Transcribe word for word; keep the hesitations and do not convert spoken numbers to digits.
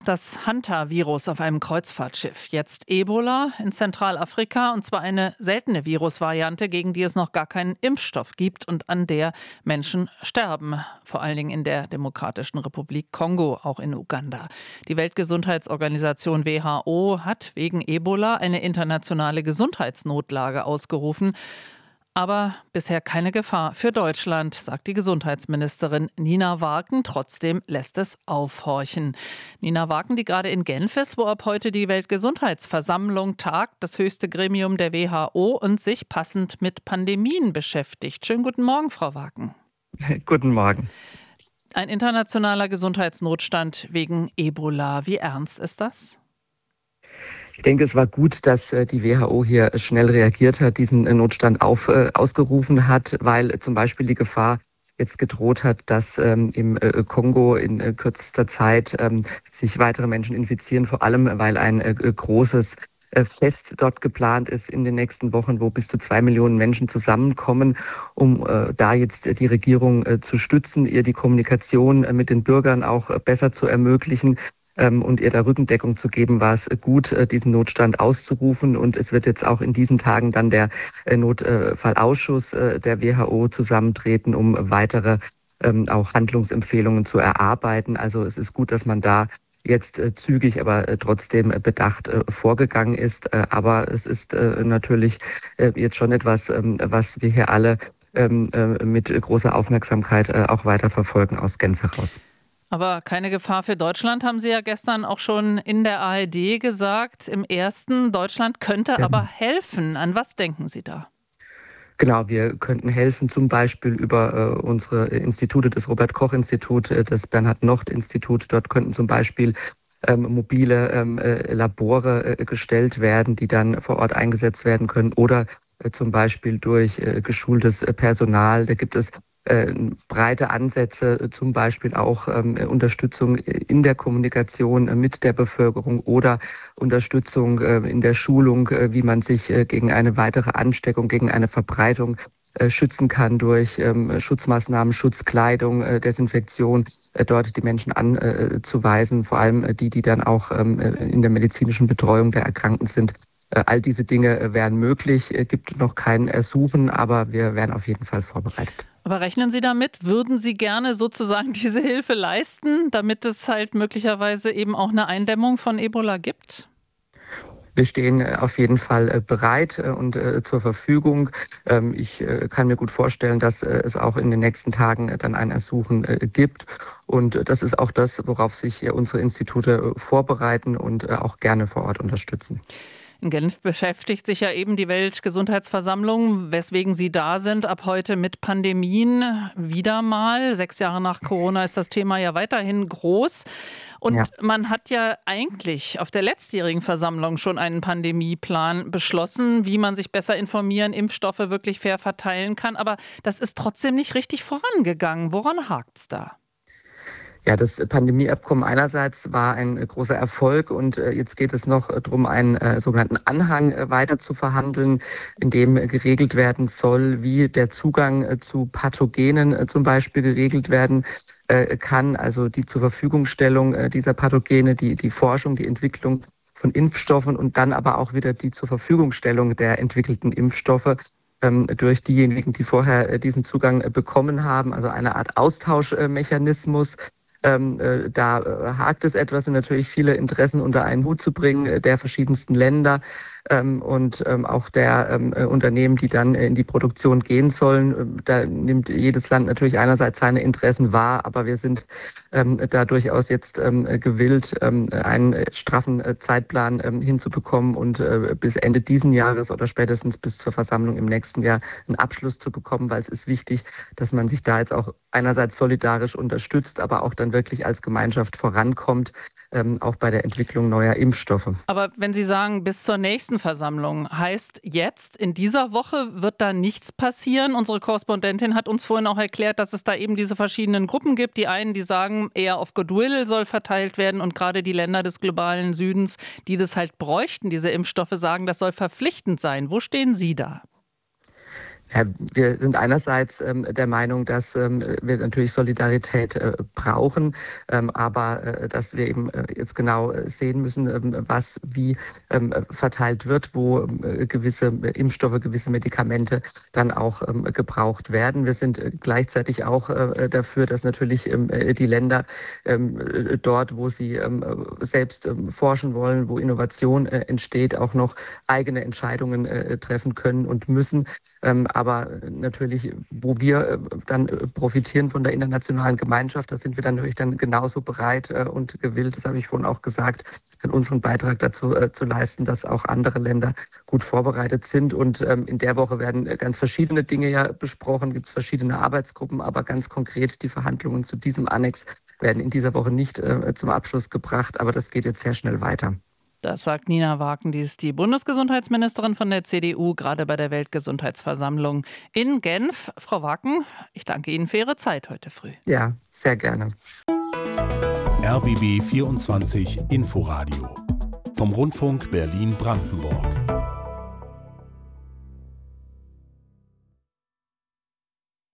Das Hanta-Virus auf einem Kreuzfahrtschiff. Jetzt Ebola in Zentralafrika, und zwar eine seltene Virusvariante, gegen die es noch gar keinen Impfstoff gibt und an der Menschen sterben. Vor allen Dingen in der Demokratischen Republik Kongo, auch in Uganda. Die Weltgesundheitsorganisation W H O hat wegen Ebola eine internationale Gesundheitsnotlage ausgerufen. Aber bisher keine Gefahr für Deutschland, sagt die Gesundheitsministerin Nina Warken. Trotzdem lässt es aufhorchen. Nina Warken, die gerade in Genf ist, wo ab heute die Weltgesundheitsversammlung tagt, das höchste Gremium der W H O, und sich passend mit Pandemien beschäftigt. Schönen guten Morgen, Frau Warken. Guten Morgen. Ein internationaler Gesundheitsnotstand wegen Ebola. Wie ernst ist das? Ich denke, es war gut, dass die W H O hier schnell reagiert hat, diesen Notstand auf, äh, ausgerufen hat, weil zum Beispiel die Gefahr jetzt gedroht hat, dass ähm, im äh, Kongo in äh, kürzester Zeit ähm, sich weitere Menschen infizieren, vor allem weil ein äh, großes äh, Fest dort geplant ist in den nächsten Wochen, wo bis zu zwei Millionen Menschen zusammenkommen, um äh, da jetzt äh, die Regierung äh, zu stützen, ihr die Kommunikation äh, mit den Bürgern auch äh, besser zu ermöglichen. Und ihr da Rückendeckung zu geben, war es gut, diesen Notstand auszurufen. Und es wird jetzt auch in diesen Tagen dann der Notfallausschuss der W H O zusammentreten, um weitere auch Handlungsempfehlungen zu erarbeiten. Also es ist gut, dass man da jetzt zügig, aber trotzdem bedacht vorgegangen ist. Aber es ist natürlich jetzt schon etwas, was wir hier alle mit großer Aufmerksamkeit auch weiter verfolgen aus Genf heraus. Aber keine Gefahr für Deutschland, haben Sie ja gestern auch schon in der A R D gesagt. Im ersten, Deutschland könnte Ja. aber helfen. An was denken Sie da? Genau, wir könnten helfen, zum Beispiel über äh, unsere Institute, das Robert-Koch-Institut, äh, das Bernhard-Nocht-Institut. Dort könnten zum Beispiel ähm, mobile ähm, äh, Labore äh, gestellt werden, die dann vor Ort eingesetzt werden können. Oder äh, zum Beispiel durch äh, geschultes äh, Personal. Da gibt es Äh, breite Ansätze, zum Beispiel auch ähm, Unterstützung in der Kommunikation äh, mit der Bevölkerung oder Unterstützung äh, in der Schulung, äh, wie man sich äh, gegen eine weitere Ansteckung, gegen eine Verbreitung äh, schützen kann durch ähm, Schutzmaßnahmen, Schutzkleidung, äh, Desinfektion, äh, dort die Menschen anzuweisen, vor allem äh, die, die dann auch ähm, in der medizinischen Betreuung der Erkrankten sind. Äh, all diese Dinge äh, wären möglich, äh, gibt noch kein Ersuchen, aber wir wären auf jeden Fall vorbereitet. Aber rechnen Sie damit? Würden Sie gerne sozusagen diese Hilfe leisten, damit es halt möglicherweise eben auch eine Eindämmung von Ebola gibt? Wir stehen auf jeden Fall bereit und zur Verfügung. Ich kann mir gut vorstellen, dass es auch in den nächsten Tagen dann ein Ersuchen gibt. Und das ist auch das, worauf sich unsere Institute vorbereiten und auch gerne vor Ort unterstützen. In Genf beschäftigt sich ja eben die Weltgesundheitsversammlung, weswegen Sie da sind, ab heute mit Pandemien wieder mal. Sechs Jahre nach Corona ist das Thema ja weiterhin groß. Und ja. Man hat ja eigentlich auf der letztjährigen Versammlung schon einen Pandemieplan beschlossen, wie man sich besser informieren, Impfstoffe wirklich fair verteilen kann. Aber das ist trotzdem nicht richtig vorangegangen. Woran hakt's da? Ja, das Pandemieabkommen einerseits war ein großer Erfolg und jetzt geht es noch darum, einen äh, sogenannten Anhang äh, weiter zu verhandeln, in dem geregelt werden soll, wie der Zugang äh, zu Pathogenen äh, zum Beispiel geregelt werden äh, kann, also die zur Verfügungstellung äh, dieser Pathogene, die, die Forschung, die Entwicklung von Impfstoffen und dann aber auch wieder die zur Verfügungstellung der entwickelten Impfstoffe ähm, durch diejenigen, die vorher äh, diesen Zugang äh, bekommen haben, also eine Art Austauschmechanismus. Ähm, äh, da äh, hakt es etwas, sind natürlich viele Interessen unter einen Hut zu bringen, äh, der verschiedensten Länder ähm, und ähm, auch der ähm, äh, Unternehmen, die dann äh, in die Produktion gehen sollen. Äh, da nimmt jedes Land natürlich einerseits seine Interessen wahr, aber wir sind ähm, da durchaus jetzt ähm, gewillt, ähm, einen straffen äh, Zeitplan ähm, hinzubekommen und äh, bis Ende diesen Jahres oder spätestens bis zur Versammlung im nächsten Jahr einen Abschluss zu bekommen, weil es ist wichtig, dass man sich da jetzt auch einerseits solidarisch unterstützt, aber auch dann wirklich als Gemeinschaft vorankommt, ähm, auch bei der Entwicklung neuer Impfstoffe. Aber wenn Sie sagen, bis zur nächsten Versammlung, heißt jetzt, in dieser Woche wird da nichts passieren? Unsere Korrespondentin hat uns vorhin auch erklärt, dass es da eben diese verschiedenen Gruppen gibt. Die einen, die sagen, eher auf Goodwill soll verteilt werden, und gerade die Länder des globalen Südens, die das halt bräuchten, diese Impfstoffe, sagen, das soll verpflichtend sein. Wo stehen Sie da? Ja, wir sind einerseits ähm, der Meinung, dass ähm, wir natürlich Solidarität äh, brauchen, ähm, aber äh, dass wir eben äh, jetzt genau sehen müssen, ähm, was wie ähm, verteilt wird, wo äh, gewisse Impfstoffe, gewisse Medikamente dann auch ähm, gebraucht werden. Wir sind äh, gleichzeitig auch äh, dafür, dass natürlich ähm, die Länder ähm, dort, wo sie ähm, selbst ähm, forschen wollen, wo Innovation äh, entsteht, auch noch eigene Entscheidungen äh, treffen können und müssen. Ähm, aber natürlich, wo wir äh, dann profitieren von der internationalen Gemeinschaft, da sind wir dann natürlich dann genauso bereit äh, und gewillt, das habe ich vorhin auch gesagt, unseren Beitrag dazu äh, zu leisten, dass auch andere Länder gut vorbereitet sind. Und ähm, in der Woche werden ganz verschiedene Dinge ja besprochen, gibt es verschiedene Arbeitsgruppen, aber ganz konkret die Verhandlungen zu diesem Annex werden in dieser Woche nicht äh, zum Abschluss gebracht, aber das geht jetzt sehr schnell weiter. Das sagt Nina Waken-Diess, die Bundesgesundheitsministerin von der C D U, gerade bei der Weltgesundheitsversammlung in Genf. Frau Waken, ich danke Ihnen für Ihre Zeit heute früh. Ja, sehr gerne. R B B vierundzwanzig Inforadio vom Rundfunk Berlin-Brandenburg.